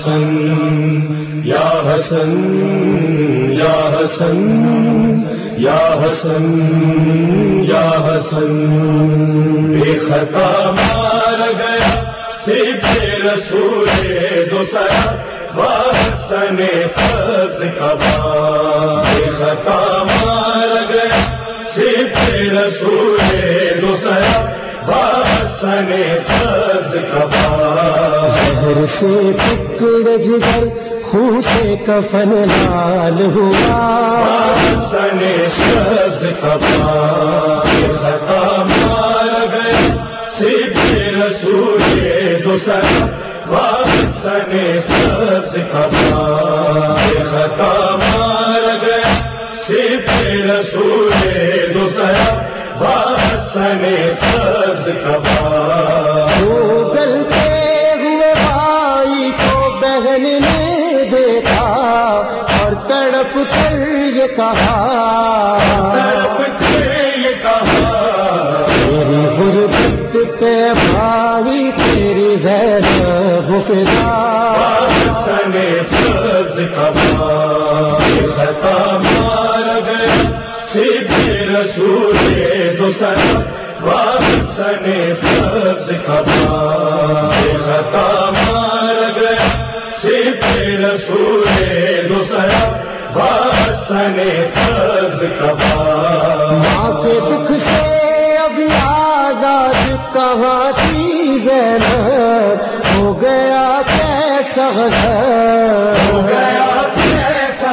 حسن یا حسن یا حسن یا حسن یا حسن بے خطا مار گیا سب رسول دوسرا حسن سبز کبا بے خطا مار گیا سب رسول دوسرا حسن سبز کبا زہر سے ٹکڑ جگر خون سے کفن لال ہوا حسن سبز کبا بے خطا مار گیا سب رسول دوسرا حسن سبز کبا بے خطا مار گیا سب رسول دوسرا حسن سبز کبا وہ گلتے ہوئے بھائی کو بہن نے دیکھا اور تڑپ کر یہ کہا تیری غربت پہ بھائی تیری زینب فدا حسن سبز کبا بے خطا مار گیا سب رسول دوسرا حسن سبز کبا بے خطا مار گیا سب رسول دوسرا حسن سبز کبا ماں کے دکھ سے ابھی آزاد کہاں تھی زینب ہو گیا کیسا ہو گیا کیسا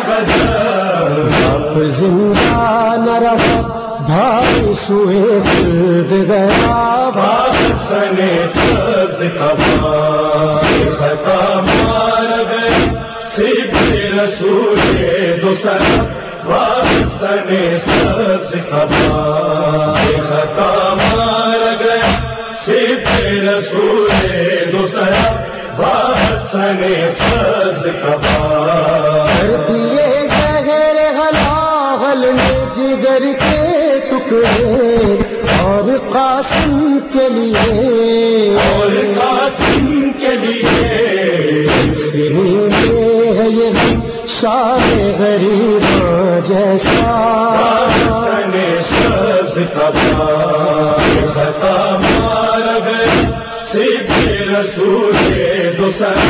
اب زندہ نہ رہا بھائی سوئے خلد گیا حسن سبز کبا بے خطا مار گیا سب رسول دوسرا حسن سبز کبا بے خطا مار گیا سب رسول دوسرا حسن سبز کبا کر دیے زہر حلال میں جگر کے ٹکڑے اور قاسم کے لیے اور قاسم کے لیے سری میں ہے یہ شان غریب جیسا حسن سبز کبا بے خطا مار گیا سب رسول دوسرا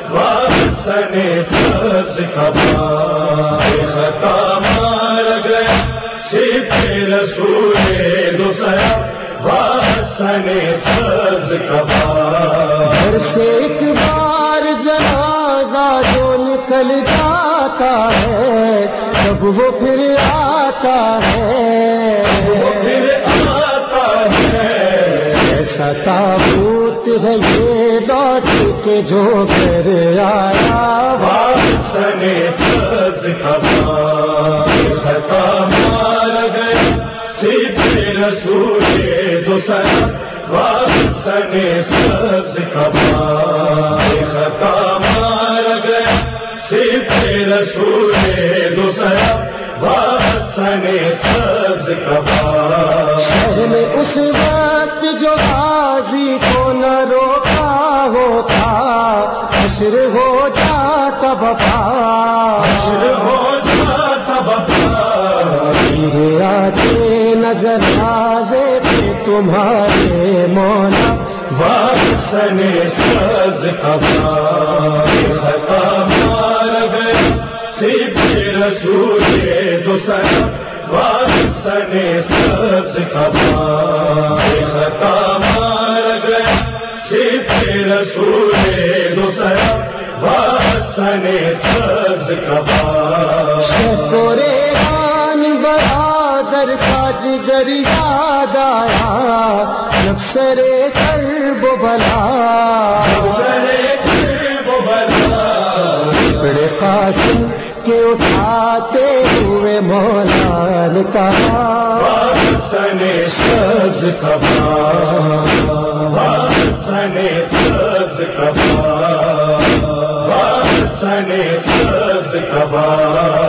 حسن سبز کبا بے خطا مار گیا سب رسول دوسرا حسن سبز کبا گھر سے ایک بار جنازہ جو نکل جاتا ہے جب وہ پھر آتا ہے وہ پھر آتا ہے ایسا تابوت ہے یہ لوٹ کے جو گھر آیا حسن سبز کبا بے خطا مار گیا سب رسول دوسرا حسن سبز کبا بے خطا مار گیا سب رسول دوسرا حسن سبز کبا شہر میں اس وقت جو غازی کو نہ روکا ہوتا حشر ہو جاتا بپا حشر ہو جاتا بپا مجھے آتے نہ جنازے پہ تمہارے مولا حسن سبز کبا بے خطا مار گیا سب رسول دوسرا حسن سبز کبا بے خطا مار گیا سب رسول دوسرا حسن سبز کبا شکرے خان برادر کا جگر یاد آیا نفسرے کرب بلا بڑے قاسم کے اٹھاتے ہوئے مولا نے کہا حسن سبز کبا حسن سبز کبا حسن سبز کبا